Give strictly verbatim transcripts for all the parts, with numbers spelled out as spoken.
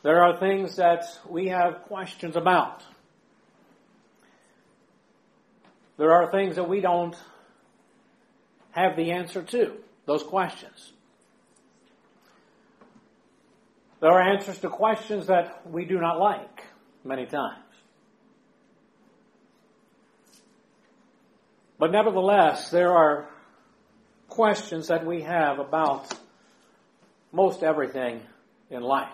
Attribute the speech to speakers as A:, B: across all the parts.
A: There are things that we have questions about. There are things that we don't have the answer to, those questions. There are answers to questions that we do not like many times. But nevertheless, there are questions that we have about most everything in life.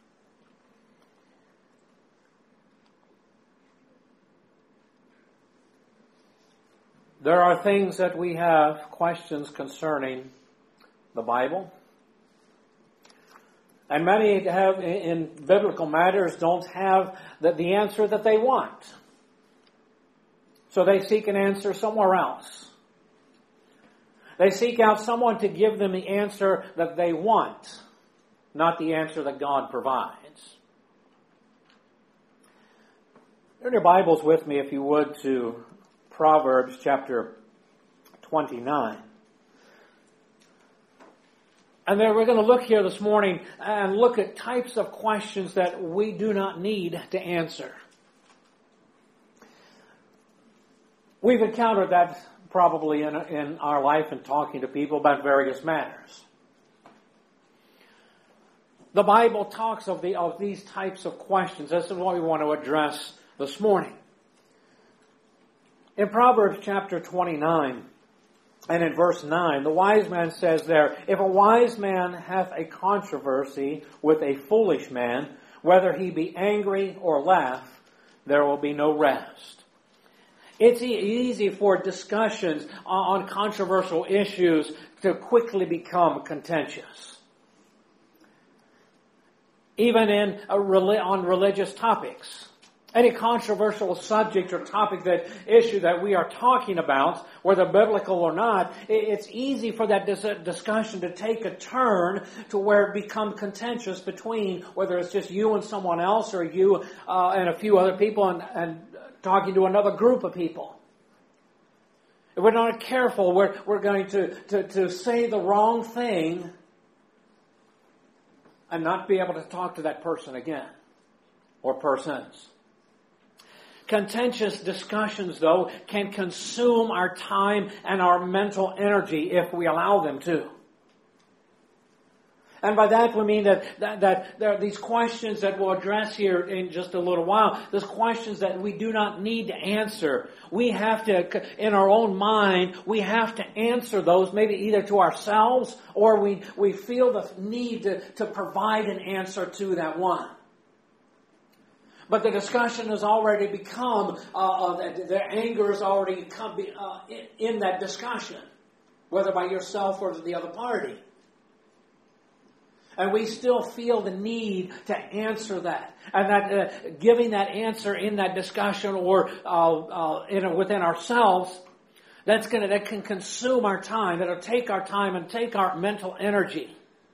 A: There are things that we have questions concerning the Bible. And many have, in biblical matters, don't have the, the answer that they want. So they seek an answer somewhere else. They seek out someone to give them the answer that they want, not the answer that God provides. Turn your Bibles with me, if you would, to Proverbs chapter twenty-nine. And then we're going to look here this morning and look at types of questions that we do not need to answer. We've encountered that probably in, in our life in talking to people about various matters. The Bible talks of, the, of these types of questions. This is what we want to address this morning. In Proverbs chapter twenty-nine, and in verse nine, the wise man says there, if a wise man hath a controversy with a foolish man, whether he be angry or laugh, there will be no rest. It's easy for discussions on controversial issues to quickly become contentious. Even in a, on religious topics. Any controversial subject or topic, that issue that we are talking about, whether biblical or not, it's easy for that discussion to take a turn to where it becomes contentious between whether it's just you and someone else, or you uh, and a few other people, and, and talking to another group of people. If we're not careful, we're, we're going to, to, to say the wrong thing and not be able to talk to that person again, or persons. Contentious discussions, though, can consume our time and our mental energy if we allow them to. And by that we mean that, that, that there are these questions that we'll address here in just a little while. Those questions that we do not need to answer. We have to, in our own mind, we have to answer those, maybe either to ourselves, or we, we feel the need to, to provide an answer to that one. But the discussion has already become, uh, the anger has already come uh, in, in that discussion, whether by yourself or the other party. And we still feel the need to answer that. And that uh, giving that answer in that discussion or uh, uh, in a, within ourselves, that's gonna, that can consume our time. That'll take our time and take our mental energy.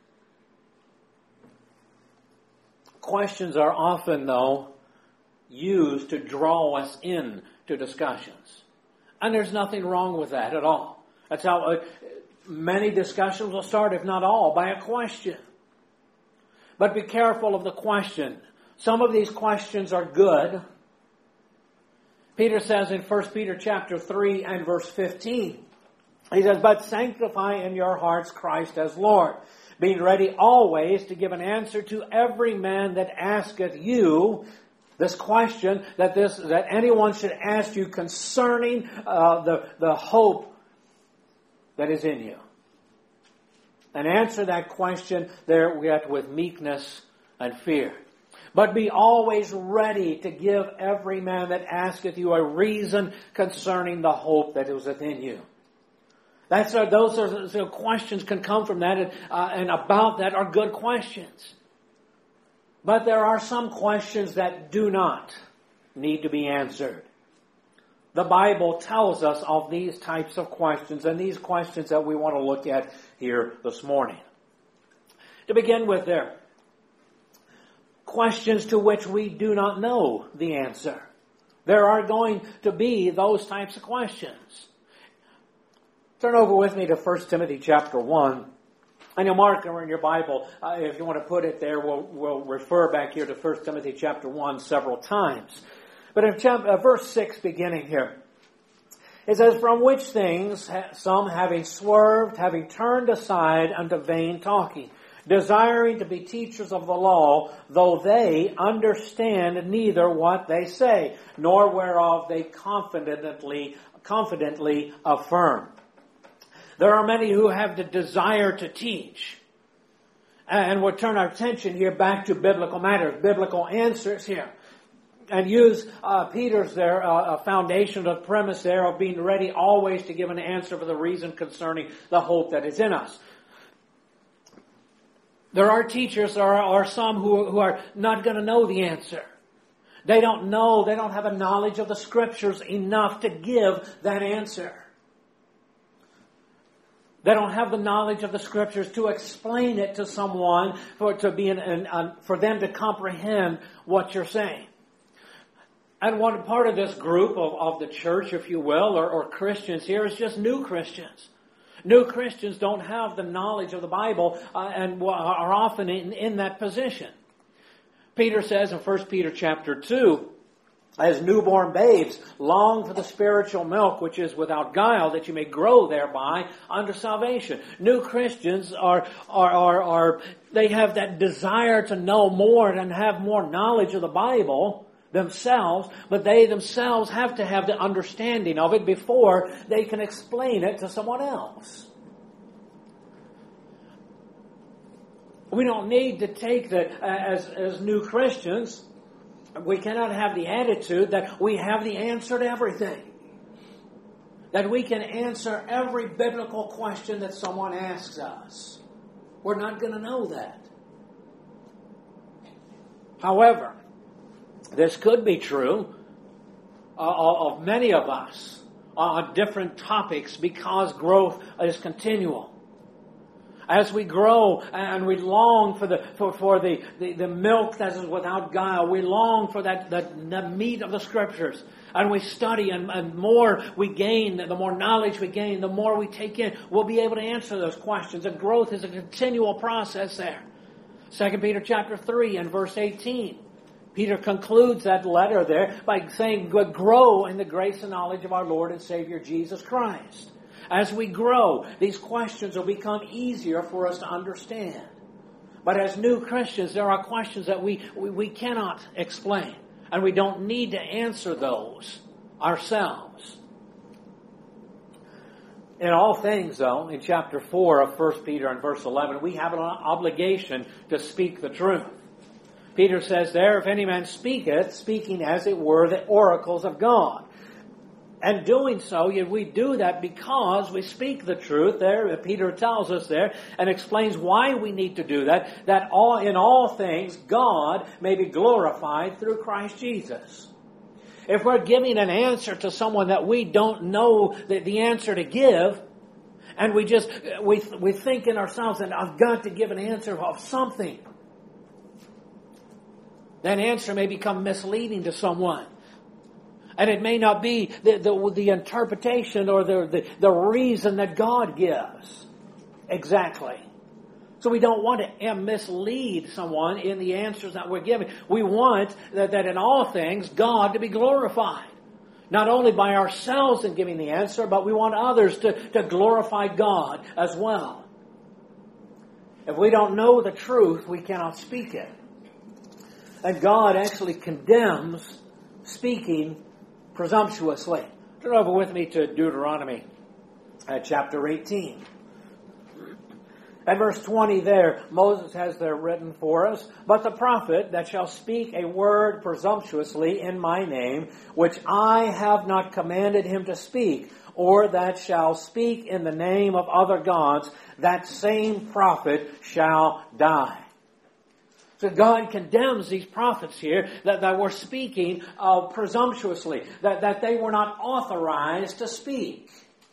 A: Questions are often, though, used to draw us in to discussions. And there's nothing wrong with that at all. That's how uh, many discussions will start, if not all, by a question. But be careful of the question. Some of these questions are good. Peter says in First Peter chapter three and verse fifteen, he says, but sanctify in your hearts Christ as Lord, being ready always to give an answer to every man that asketh you this question, that this that anyone should ask you concerning uh, the, the hope that is in you. And answer that question there with meekness and fear. But be always ready to give every man that asketh you a reason concerning the hope that is within you. That's a, those are so questions can come from that, and, uh, and about that are good questions. But there are some questions that do not need to be answered. The Bible tells us of these types of questions, and these questions that we want to look at here this morning. To begin with, there questions to which we do not know the answer. There are going to be those types of questions. Turn over with me to First Timothy chapter one. And you'll mark in your Bible, uh, if you want to put it there, we'll, we'll refer back here to First Timothy chapter one several times. But in chapter, uh, verse six beginning here, it says, from which things some having swerved, having turned aside unto vain talking, desiring to be teachers of the law, though they understand neither what they say, nor whereof they confidently, confidently affirm. There are many who have the desire to teach. And we'll turn our attention here back to biblical matters, biblical answers here. And use uh, Peter's there, uh, a foundation of premise there of being ready always to give an answer for the reason concerning the hope that is in us. There are teachers, there are, are some who, who are not going to know the answer. They don't know, they don't have a knowledge of the Scriptures enough to give that answer. They don't have the knowledge of the Scriptures to explain it to someone for to be an, an, an, for them to comprehend what you're saying. And one part of this group of, of the church, if you will, or, or Christians here, is just new Christians. New Christians don't have the knowledge of the Bible uh, and are often in, in that position. Peter says in First Peter chapter two, as newborn babes, long for the spiritual milk which is without guile, that you may grow thereby unto salvation. New Christians are, are, are, are they have that desire to know more and have more knowledge of the Bible themselves, but they themselves have to have the understanding of it before they can explain it to someone else. We don't need to take that as, as new Christians. We cannot have the attitude that we have the answer to everything. That we can answer every biblical question that someone asks us. We're not going to know that. However, this could be true uh, of many of us on different topics because growth is continual. As we grow and we long for the for, for the, the, the milk that is without guile, we long for that, that the meat of the Scriptures. And we study, and, and more we gain, the more knowledge we gain, the more we take in, we'll be able to answer those questions. And growth is a continual process there. Second Peter chapter three and verse eighteen. Peter concludes that letter there by saying, grow in the grace and knowledge of our Lord and Savior Jesus Christ. As we grow, these questions will become easier for us to understand. But as new Christians, there are questions that we, we, we cannot explain. And we don't need to answer those ourselves. In all things, though, in chapter four of First Peter and verse eleven, we have an obligation to speak the truth. Peter says there, if any man speaketh, speaking as it were the oracles of God. And doing so, we do that because we speak the truth there. Peter tells us there and explains why we need to do that. That all in all things, God may be glorified through Christ Jesus. If we're giving an answer to someone that we don't know the, the answer to give, and we just, we, we think in ourselves that I've got to give an answer of something, that answer may become misleading to someone. And it may not be the, the, the interpretation or the, the, the reason that God gives. Exactly. So we don't want to mislead someone in the answers that we're giving. We want that, that in all things, God to be glorified. Not only by ourselves in giving the answer, but we want others to, to glorify God as well. If we don't know the truth, we cannot speak it. And God actually condemns speaking presumptuously. Turn over with me to Deuteronomy uh, chapter eighteen. At verse twenty there, Moses has there written for us, but the prophet that shall speak a word presumptuously in my name, which I have not commanded him to speak, or that shall speak in the name of other gods, that same prophet shall die. So God condemns these prophets here that, that were speaking uh, presumptuously, that, that they were not authorized to speak.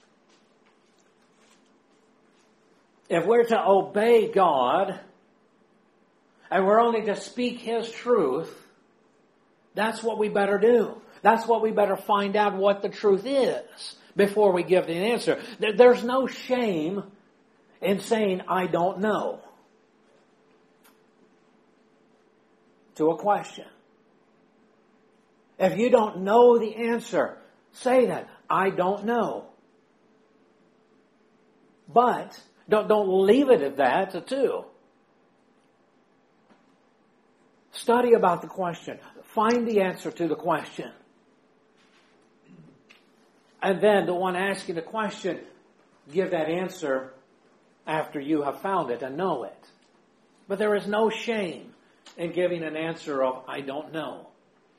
A: If we're to obey God, and we're only to speak His truth, that's what we better do. That's what we better find out what the truth is before we give the answer. There's no shame in saying, I don't know, to a question. If you don't know the answer, say that. I don't know. But don't, don't leave it at that, too. Study about the question. Find the answer to the question. And then the one asking the question, give that answer after you have found it and know it. But there is no shame in giving an answer of, I don't know.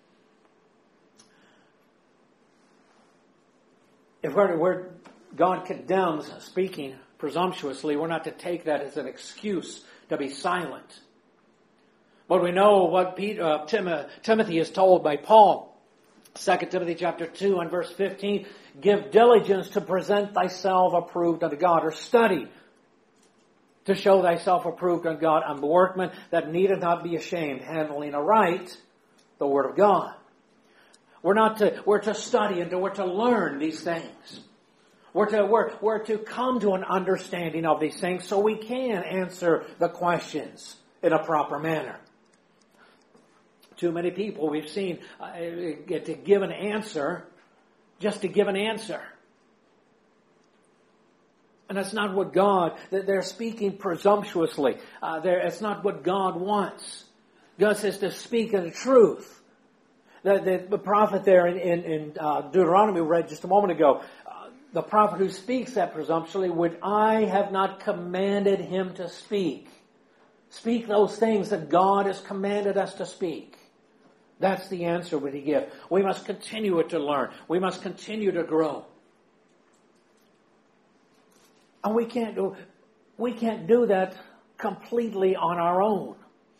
A: If we're, we're, God condemns speaking presumptuously, we're not to take that as an excuse to be silent. But we know what Peter, uh, Tim, uh, Timothy is told by Paul. Second Timothy chapter two and verse fifteen, give diligence to present thyself approved unto God, or study to show thyself approved unto God, a workman that needeth not be ashamed, handling aright the word of God. We're not to, we're to study and to, we're to learn these things. We're to, we're, we're to come to an understanding of these things so we can answer the questions in a proper manner. Too many people we've seen uh, get to give an answer just to give an answer. And that's not what God, they're speaking presumptuously. Uh, it's not what God wants. God says to speak of the truth. The, the, the prophet there in, in, in uh, Deuteronomy we read just a moment ago, uh, the prophet who speaks that presumptuously, which I have not commanded him to speak. Speak those things that God has commanded us to speak. That's the answer that he gives. We must continue to learn. We must continue to grow. And we can't do, we can't do that completely on our own.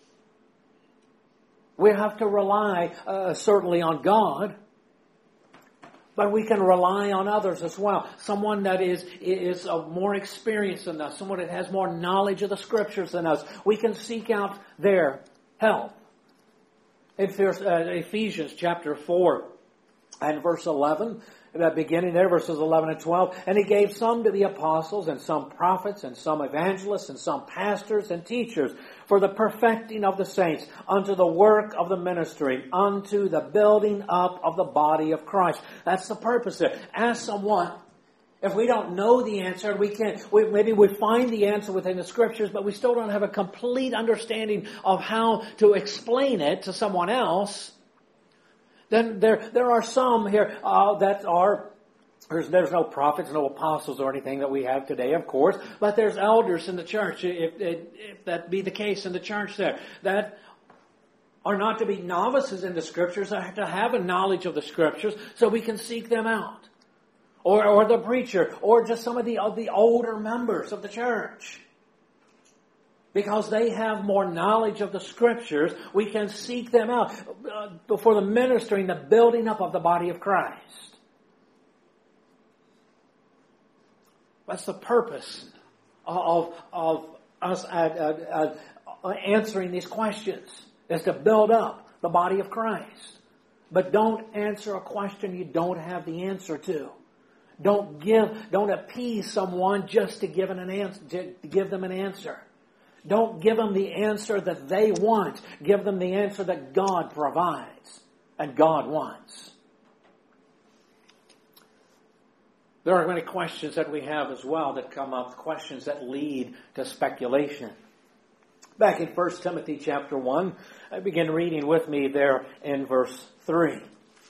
A: We have to rely uh, certainly on God, but we can rely on others as well. Someone that is is of more experience than us, someone that has more knowledge of the Scriptures than us. We can seek out their help. In Ephesians chapter four and verse eleven, that beginning there, verses eleven and twelve, and he gave some to be apostles, and some prophets, and some evangelists, and some pastors and teachers, for the perfecting of the saints, unto the work of the ministry, unto the building up of the body of Christ. That's the purpose there. Ask someone. If we don't know the answer, we can't, we, maybe we find the answer within the Scriptures, but we still don't have a complete understanding of how to explain it to someone else, then there there are some here uh, that are, there's, there's no prophets, no apostles or anything that we have today, of course, but there's elders in the church, if, if, if that be the case in the church there, that are not to be novices in the Scriptures, are to have a knowledge of the Scriptures so we can seek them out. Or, or the preacher, or just some of the, of the older members of the church. Because they have more knowledge of the Scriptures, we can seek them out uh, for the ministering, the building up of the body of Christ. That's the purpose of, of us uh, uh, uh, answering these questions, is to build up the body of Christ. But don't answer a question you don't have the answer to. Don't give, don't appease someone just to give an answer, to give them an answer. Don't give them the answer that they want. Give them the answer that God provides and God wants. There are many questions that we have as well that come up, questions that lead to speculation. Back in First Timothy chapter one, I begin reading with me there in verse three.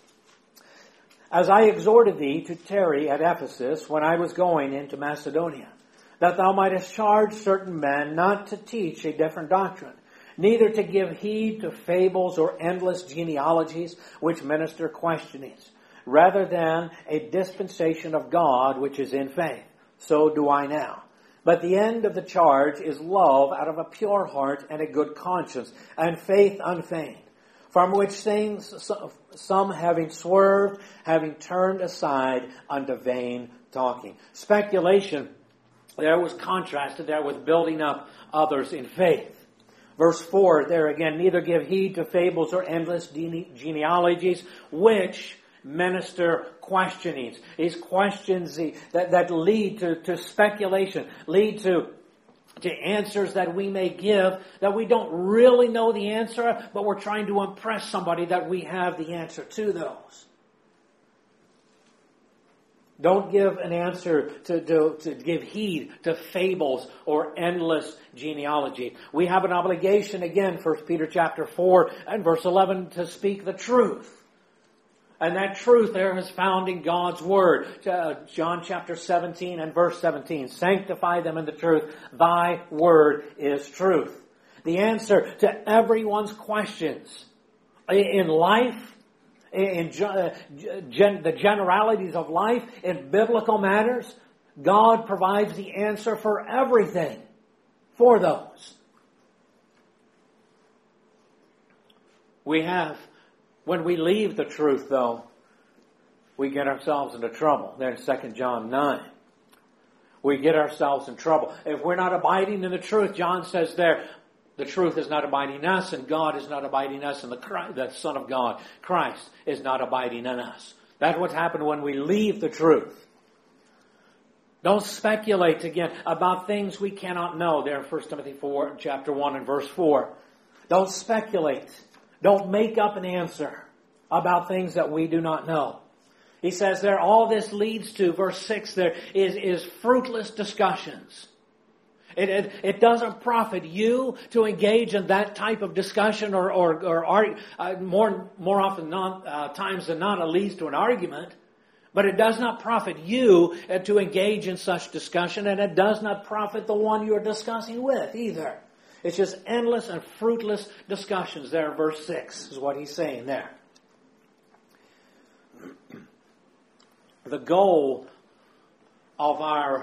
A: As I exhorted thee to tarry at Ephesus when I was going into Macedonia, that thou mightest charge certain men not to teach a different doctrine, neither to give heed to fables or endless genealogies which minister questionings, rather than a dispensation of God which is in faith. So do I now. But the end of the charge is love out of a pure heart and a good conscience, and faith unfeigned. From which things some having swerved, having turned aside unto vain talking. Speculation there was contrasted there with building up others in faith. Verse four there again, neither give heed to fables or endless gene- genealogies, which minister questionings. These questions that, that lead to, to speculation, lead to, to answers that we may give that we don't really know the answer, but we're trying to impress somebody that we have the answer to those. Don't give an answer to, to, to give heed to fables or endless genealogy. We have an obligation, again, First Peter chapter four and verse eleven, to speak the truth. And that truth there is found in God's Word. Uh, John chapter seventeen and verse seventeen. Sanctify them in the truth. Thy Word is truth. The answer to everyone's questions in life, in gen- the generalities of life, in biblical matters, God provides the answer for everything for those. We have, when we leave the truth though, we get ourselves into trouble. There in Second John nine. We get ourselves in trouble. If we're not abiding in the truth, John says there, the truth is not abiding in us, and God is not abiding in us, and the, Christ, the Son of God, Christ, is not abiding in us. That's what happened when we leave the truth. Don't speculate again about things we cannot know. There in First Timothy four, chapter one and verse four. Don't speculate. Don't make up an answer about things that we do not know. He says there, all this leads to, verse six there, is, is fruitless discussions. It, it, it doesn't profit you to engage in that type of discussion or, or, or argue, uh, more, more often not, uh, times than not, it leads to an argument. But it does not profit you uh, to engage in such discussion, and it does not profit the one you're discussing with either. It's just endless and fruitless discussions there in verse six is what he's saying there. The goal of our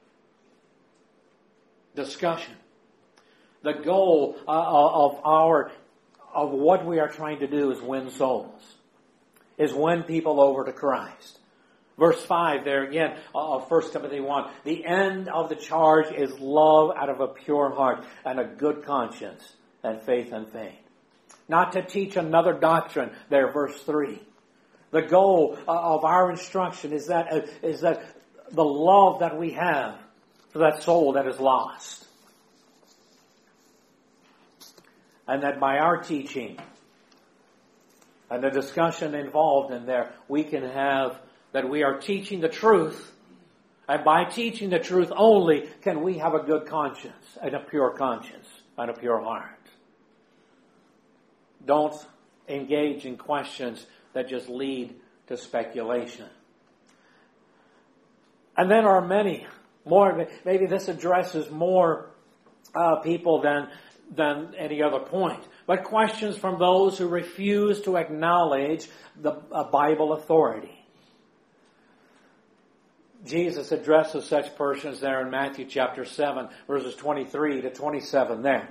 A: discussion, the goal uh, of our of what we are trying to do is win souls, is win people over to Christ. Verse five there again of First Timothy one, the end of the charge is love out of a pure heart and a good conscience and faith unfeigned. Not to teach another doctrine there, verse three. The goal of our instruction is that is that the love that we have for that soul that is lost. And that by our teaching and the discussion involved in there, we can have that we are teaching the truth. And by teaching the truth only can we have a good conscience and a pure conscience and a pure heart. Don't engage in questions that just lead to speculation. And then are many more, maybe this addresses more uh, people than, than any other point. But questions from those who refuse to acknowledge the uh, Bible authority. Jesus addresses such persons there in Matthew chapter seven, verses twenty-three to twenty-seven there.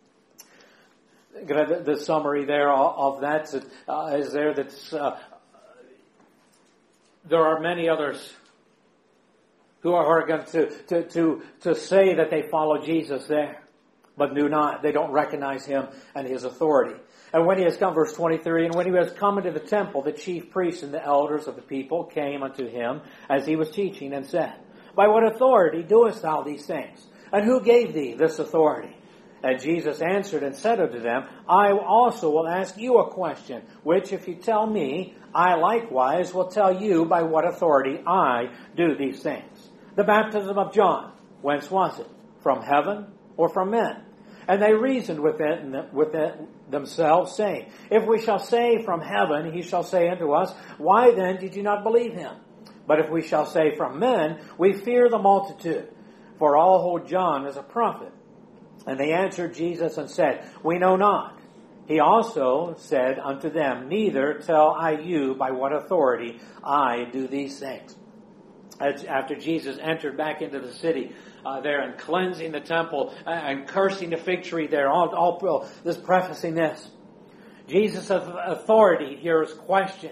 A: The, the summary there of that uh, is there that uh, there are many others who are going to, to, to, to say that they follow Jesus there, but do not. They don't recognize him and his authority. And when he has come, verse twenty-three, and when he was come into the temple, the chief priests and the elders of the people came unto him as he was teaching and said, By what authority doest thou these things? And who gave thee this authority? And Jesus answered and said unto them, I also will ask you a question, which if you tell me, I likewise will tell you by what authority I do these things. The baptism of John, whence was it? From heaven or from men? And they reasoned within, within themselves, saying, If we shall say from heaven, he shall say unto us, Why then did you not believe him? But if we shall say from men, we fear the multitude, for all hold John as a prophet. And they answered Jesus and said, We know not. He also said unto them, Neither tell I you by what authority I do these things. As after Jesus entered back into the city uh, there and cleansing the temple and cursing the fig tree there, all, all this prefacing this. Jesus' authority here is questioned.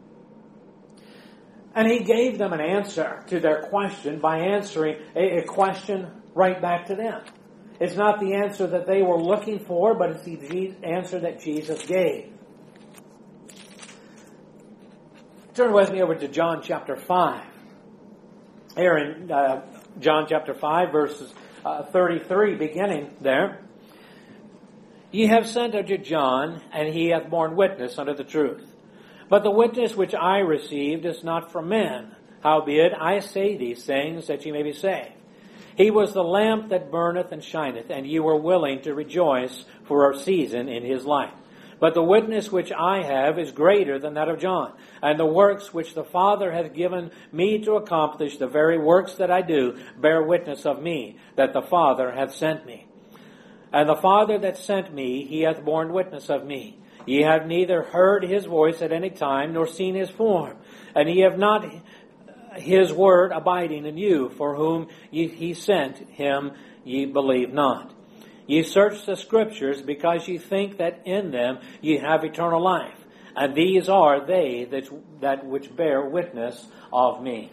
A: And he gave them an answer to their question by answering a, a question right back to them. It's not the answer that they were looking for, but it's the answer that Jesus gave. Turn with me over to John chapter five. Here in uh, John chapter five, verses uh, thirty-three, beginning there. Ye have sent unto John, and he hath borne witness unto the truth. But the witness which I received is not from men. Howbeit I say these things, that ye may be saved. He was the lamp that burneth and shineth, and ye were willing to rejoice for a season in his light. But the witness which I have is greater than that of John. And the works which the Father hath given me to accomplish, the very works that I do, bear witness of me, that the Father hath sent me. And the Father that sent me, he hath borne witness of me. Ye have neither heard his voice at any time, nor seen his form. And ye have not his word abiding in you, for whom ye, he sent him ye believe not. Ye search the Scriptures, because ye think that in them ye have eternal life. And these are they that, that which bear witness of me.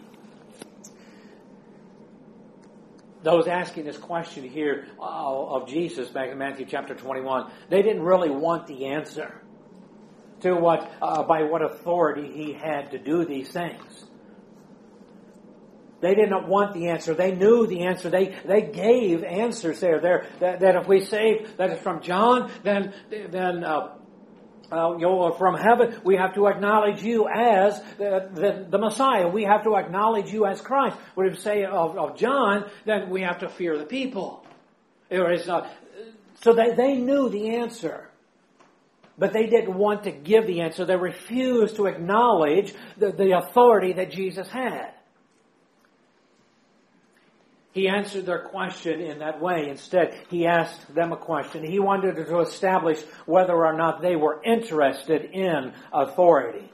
A: Those asking this question here of Jesus back in Matthew chapter twenty-one, they didn't really want the answer to what, uh, by what authority he had to do these things. They didn't want the answer. They knew the answer. They they gave answers there. There that, that if we say that it's from John, then then uh, uh, you know, from heaven, we have to acknowledge you as the, the, the Messiah. We have to acknowledge you as Christ. But if we say of, of John, then we have to fear the people. It is, uh, so they, they knew the answer. But they didn't want to give the answer. They refused to acknowledge the, the authority that Jesus had. He answered their question in that way. Instead, he asked them a question. He wanted to establish whether or not they were interested in authority,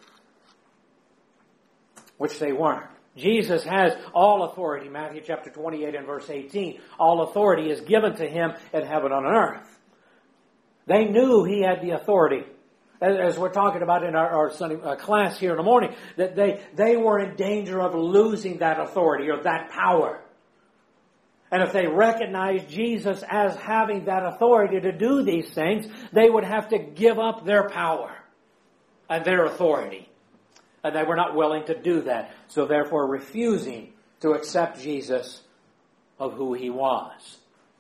A: which they weren't. Jesus has all authority. Matthew chapter twenty-eight and verse eighteen. All authority is given to him in heaven and on earth. They knew he had the authority. As we're talking about in our, our Sunday uh, class here in the morning, that they, they were in danger of losing that authority or that power. And if they recognized Jesus as having that authority to do these things, they would have to give up their power and their authority. And they were not willing to do that. So therefore refusing to accept Jesus of who he was.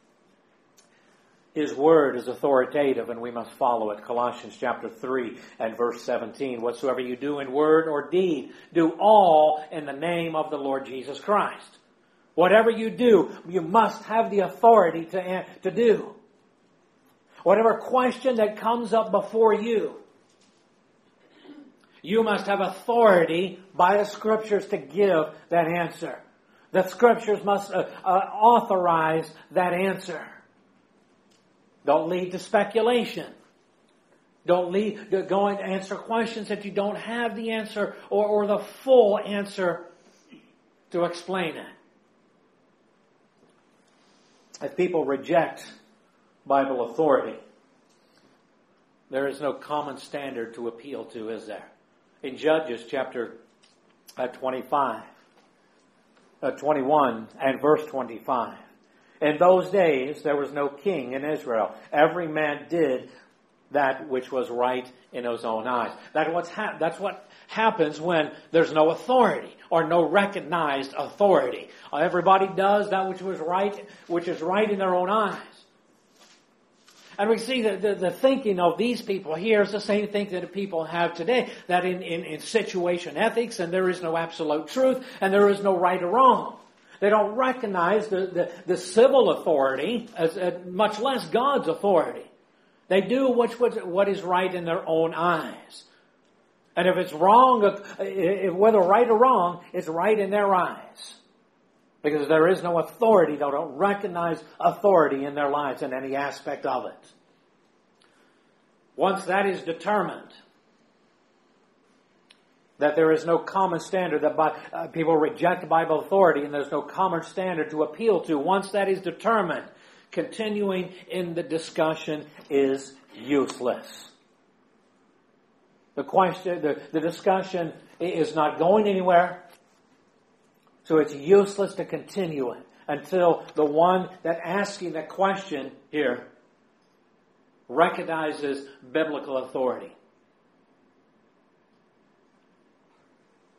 A: His word is authoritative and we must follow it. Colossians chapter three and verse seventeen. Whatsoever you do in word or deed, do all in the name of the Lord Jesus Christ. Whatever you do, you must have the authority to, to do. Whatever question that comes up before you, you must have authority by the Scriptures to give that answer. The Scriptures must uh, uh, authorize that answer. Don't lead to speculation. Don't lead, go and answer questions that you don't have the answer or, or the full answer to explain it. If people reject Bible authority, there is no common standard to appeal to, is there? In Judges chapter twenty-five, uh, twenty-one and verse twenty-five. In those days there was no king in Israel. Every man did that which was right in his own eyes. That what's ha- that's what happens when there's no authority or no recognized authority. Everybody does that which was right, which is right in their own eyes. And we see that the, the thinking of these people here is the same thing that people have today. That in, in, in situation ethics, and there is no absolute truth, and there is no right or wrong. They don't recognize the, the, the civil authority, as, as much less God's authority. They do what, what is right in their own eyes. And if it's wrong, if, whether right or wrong, it's right in their eyes. Because there is no authority. They don't recognize authority in their lives in any aspect of it. Once that is determined, that there is no common standard, that by, uh, people reject Bible authority and there's no common standard to appeal to. Once that is determined, continuing in the discussion is useless. The question, the, the discussion is not going anywhere. So it's useless to continue it until the one that asking the question here recognizes biblical authority.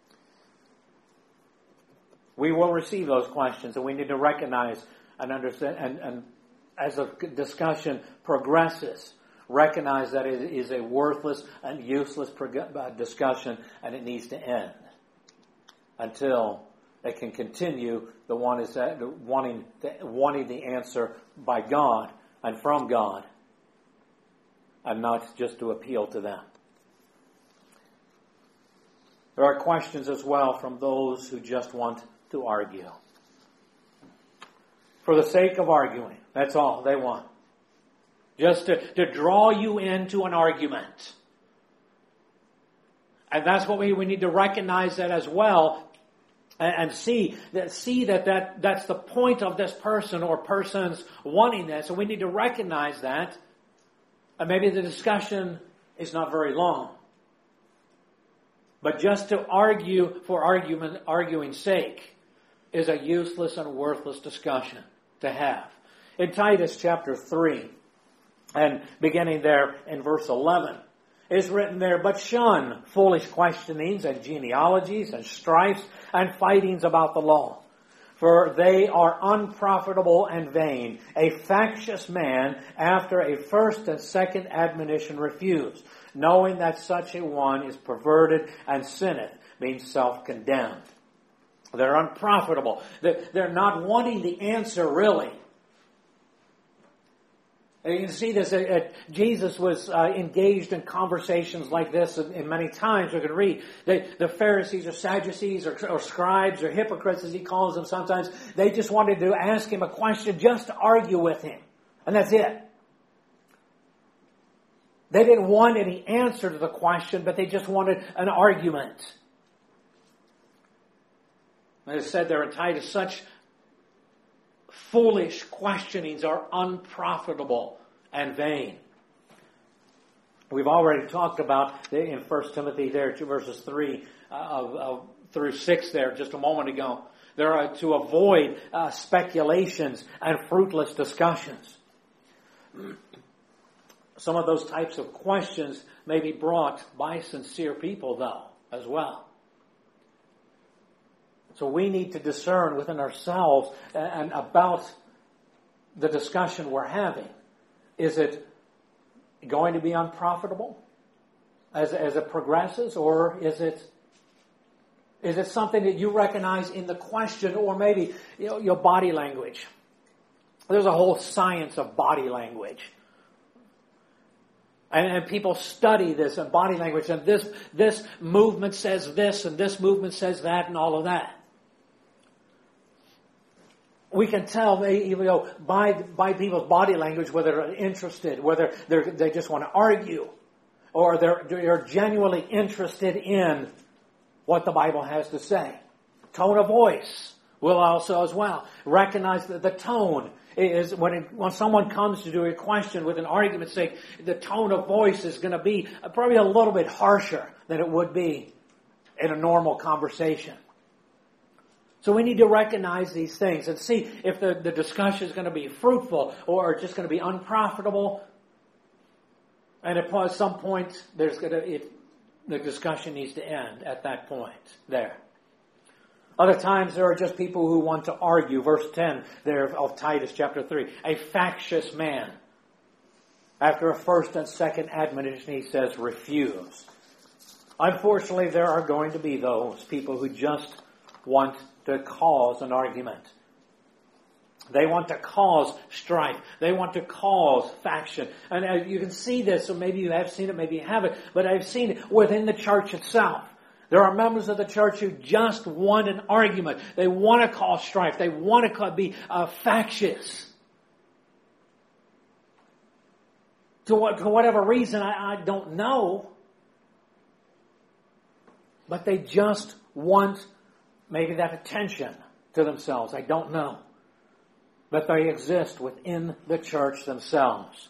A: We will receive those questions, and we need to recognize and understand, and, and as the discussion progresses, recognize that it is a worthless and useless discussion, and it needs to end until it can continue the one is that, wanting the, wanting the answer by God and from God, and not just to appeal to them. There are questions as well from those who just want to argue. For the sake of arguing. That's all they want. Just to, to draw you into an argument. And that's what we, we need to recognize that as well. And, and see that see that, that that's the point of this person or persons wanting this. And we need to recognize that. And maybe the discussion is not very long. But just to argue for argument, arguing's sake is a useless and worthless discussion to have. In Titus chapter three, and beginning there in verse eleven, is written there, "But shun foolish questionings and genealogies and strifes and fightings about the law. For they are unprofitable and vain. A factious man after a first and second admonition refuse, knowing that such a one is perverted and sinneth, being self-condemned." They're unprofitable. They're not wanting the answer, really. You can see this. Jesus was engaged in conversations like this in many times. We can read the Pharisees or Sadducees or, or scribes or hypocrites, as he calls them sometimes. They just wanted to ask him a question just to argue with him. And that's it. They didn't want any answer to the question, but they just wanted an argument. As I said there in Titus, such foolish questionings are unprofitable and vain. We've already talked about in First Timothy there, verses three uh, uh, through six there just a moment ago. There are to avoid uh, speculations and fruitless discussions. Some of those types of questions may be brought by sincere people, though, as well. So we need to discern within ourselves and about the discussion we're having. Is it going to be unprofitable as, as it progresses, or is it is it something that you recognize in the question, or maybe you know, your body language? There's a whole science of body language. And, and people study this and body language, and this this movement says this, and this movement says that, and all of that. We can tell, they, you know, by by people's body language whether they're interested, whether they they just want to argue, or they're they're genuinely interested in what the Bible has to say. Tone of voice will also as well recognize that the tone is when it, when someone comes to do a question with an argument, sake, the tone of voice is going to be probably a little bit harsher than it would be in a normal conversation. So we need to recognize these things and see if the, the discussion is going to be fruitful or just going to be unprofitable. And at some point, there's going to it, the discussion needs to end at that point there. Other times there are just people who want to argue. Verse ten there of Titus chapter three. A factious man. After a first and second admonition, he says, refuse. Unfortunately, there are going to be those people who just want to cause an argument. They want to cause strife. They want to cause faction. And uh, you can see this, so maybe you have seen it, maybe you haven't, but I've seen it within the church itself. There are members of the church who just want an argument. They want to cause strife. They want to be uh, factious. To, what, to whatever reason, I, I don't know. But they just want maybe that attention to themselves. I don't know. But they exist within the church themselves.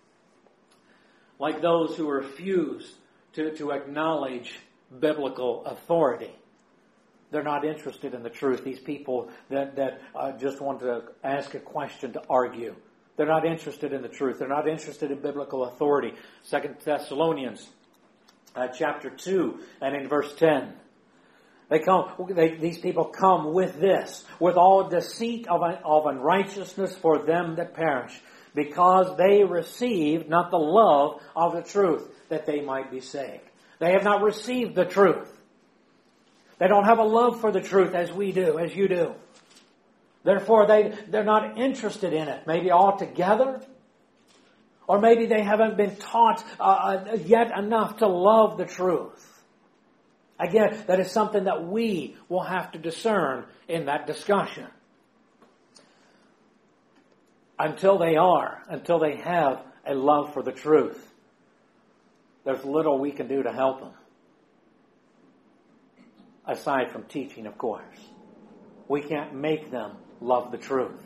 A: Like those who refuse to, to acknowledge biblical authority. They're not interested in the truth. These people that, that uh, just want to ask a question to argue. They're not interested in the truth. They're not interested in biblical authority. Second Thessalonians uh, chapter two and in verse ten. They come. They, these people come with this, with all deceit of, of unrighteousness for them that perish, because they received not the love of the truth, that they might be saved. They have not received the truth. They don't have a love for the truth as we do, as you do. Therefore, they, they're not interested in it, maybe altogether. Or maybe they haven't been taught uh, yet enough to love the truth. Again, that is something that we will have to discern in that discussion. Until they are, until they have a love for the truth, there's little we can do to help them. Aside from teaching, of course. We can't make them love the truth.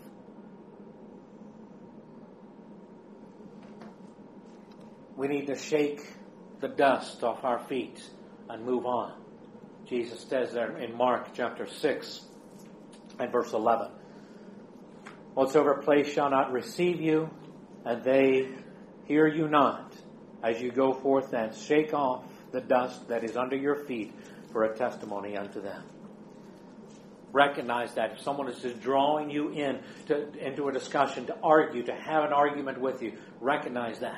A: We need to shake the dust off our feet and move on. Jesus says there in Mark chapter six and verse eleven, whatsoever place shall not receive you, and they hear you not, as you go forth thence, shake off the dust that is under your feet for a testimony unto them. Recognize that if someone is just drawing you in to, into a discussion, to argue, to have an argument with you, recognize that.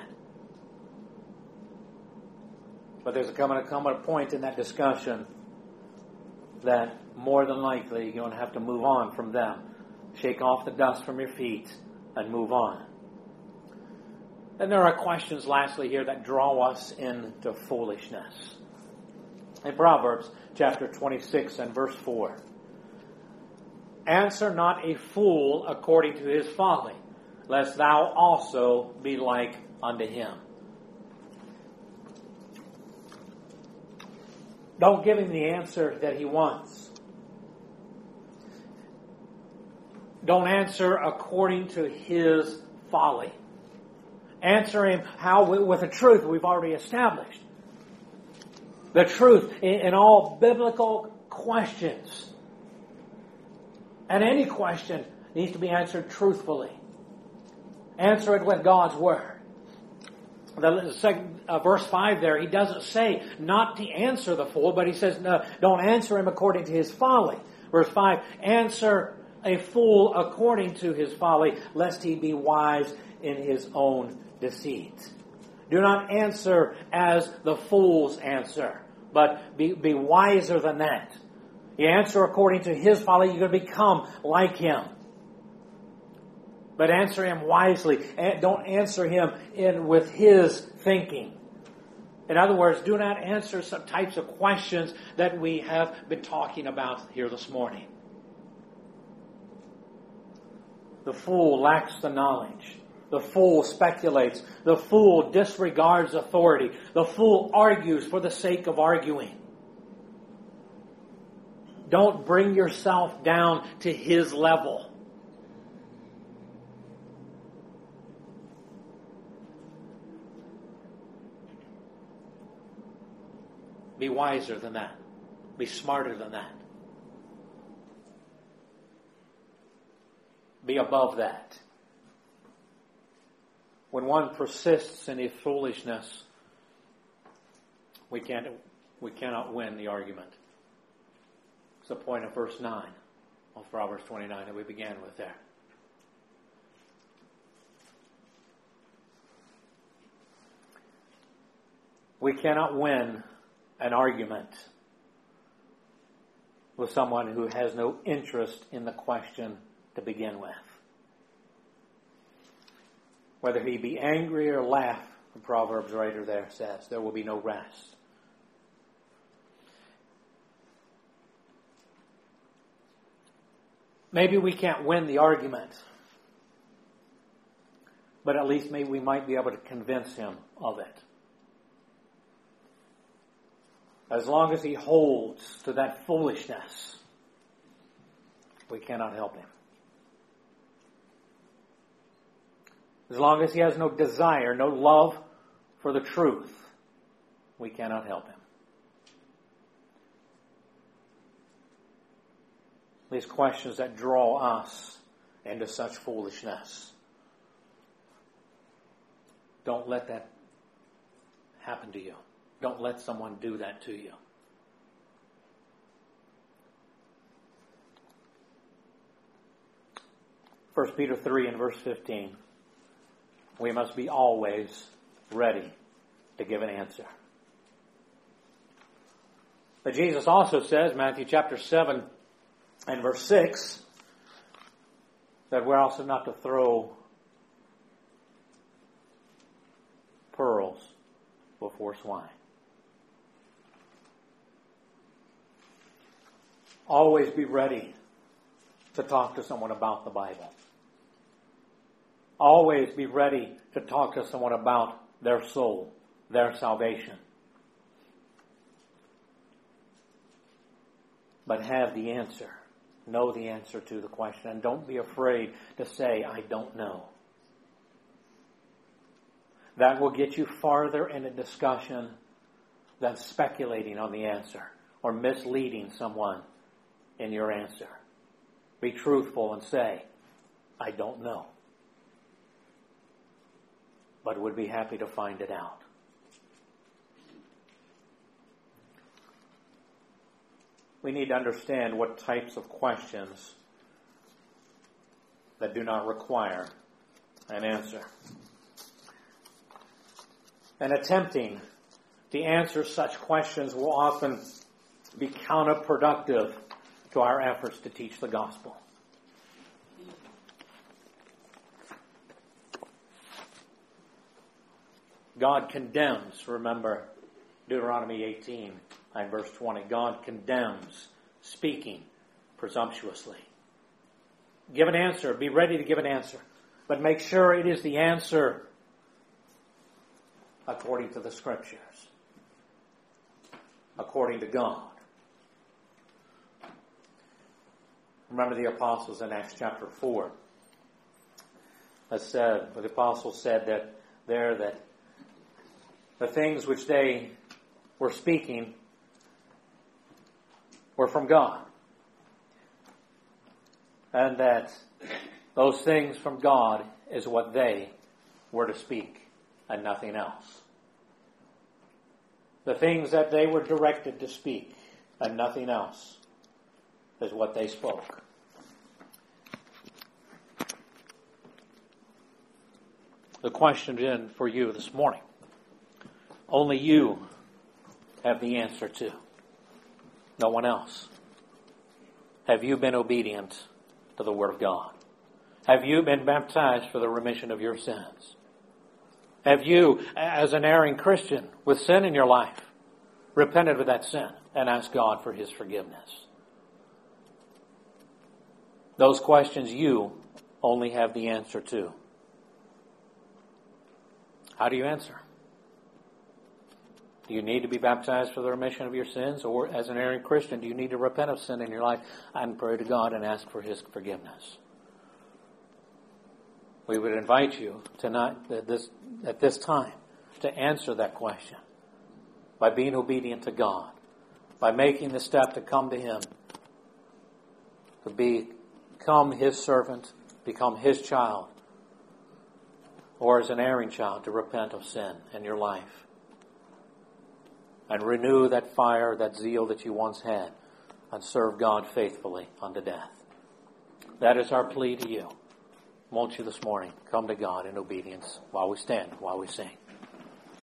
A: But there's going to come a point in that discussion that more than likely you're going to have to move on from them. Shake off the dust from your feet and move on. Then there are questions, lastly, here that draw us into foolishness. In Proverbs chapter twenty-six and verse four. Answer not a fool according to his folly, lest thou also be like unto him. Don't give him the answer that he wants. Don't answer according to his folly. Answer him how with the truth we've already established. The truth in, in all biblical questions. And any question needs to be answered truthfully. Answer it with God's Word. The second, uh, verse five there, he doesn't say not to answer the fool, but he says, no, don't answer him according to his folly. Verse five, answer a fool according to his folly, lest he be wise in his own deceit. Do not answer as the fools answer, but be, be wiser than that. You answer according to his folly, you're going to become like him. But answer him wisely. Don't answer him in with his thinking. In other words, do not answer some types of questions that we have been talking about here this morning. The fool lacks the knowledge. The fool speculates. The fool disregards authority. The fool argues for the sake of arguing. Don't bring yourself down to his level. Be wiser than that. Be smarter than that. Be above that. When one persists in his foolishness, we can't, we cannot win the argument. It's the point of verse nine of Proverbs twenty-nine that we began with there. We cannot win an argument with someone who has no interest in the question to begin with. Whether he be angry or laugh, the Proverbs writer there says, there will be no rest. Maybe we can't win the argument, but at least maybe we might be able to convince him of it. As long as he holds to that foolishness, we cannot help him. As long as he has no desire, no love for the truth, we cannot help him. These questions that draw us into such foolishness. Don't let that happen to you. Don't let someone do that to you. First Peter three and verse fifteen. We must be always ready to give an answer. But Jesus also says, Matthew chapter seven and verse six, that we're also not to throw pearls before swine. Always be ready to talk to someone about the Bible. Always be ready to talk to someone about their soul, their salvation. But have the answer. Know the answer to the question. And don't be afraid to say, I don't know. That will get you farther in a discussion than speculating on the answer or misleading someone in your answer. Be truthful and say, I don't know, but would be happy to find it out. We need to understand what types of questions that do not require an answer. And attempting to answer such questions will often be counterproductive to our efforts to teach the gospel. God condemns, remember Deuteronomy eighteen and verse twenty, God condemns speaking presumptuously. Give an answer, be ready to give an answer, but make sure it is the answer according to the Scriptures, according to God. Remember the apostles in Acts chapter four. That said, the apostles said that there that the things which they were speaking were from God. And that those things from God is what they were to speak and nothing else. The things that they were directed to speak and nothing else is what they spoke. The question then for you this morning, only you have the answer to. No one else. Have you been obedient to the Word of God? Have you been baptized for the remission of your sins? Have you, as an erring Christian with sin in your life, repented of that sin and asked God for His forgiveness? Those questions you only have the answer to. How do you answer? Do you need to be baptized for the remission of your sins? Or as an erring Christian, do you need to repent of sin in your life and pray to God and ask for His forgiveness? We would invite you tonight, at this, at this time, to answer that question by being obedient to God, by making the step to come to Him, to be, become His servant, become His child, or as an erring child, to repent of sin in your life and renew that fire, that zeal that you once had, and serve God faithfully unto death. That is our plea to you. Won't you this morning come to God in obedience while we stand, while we sing.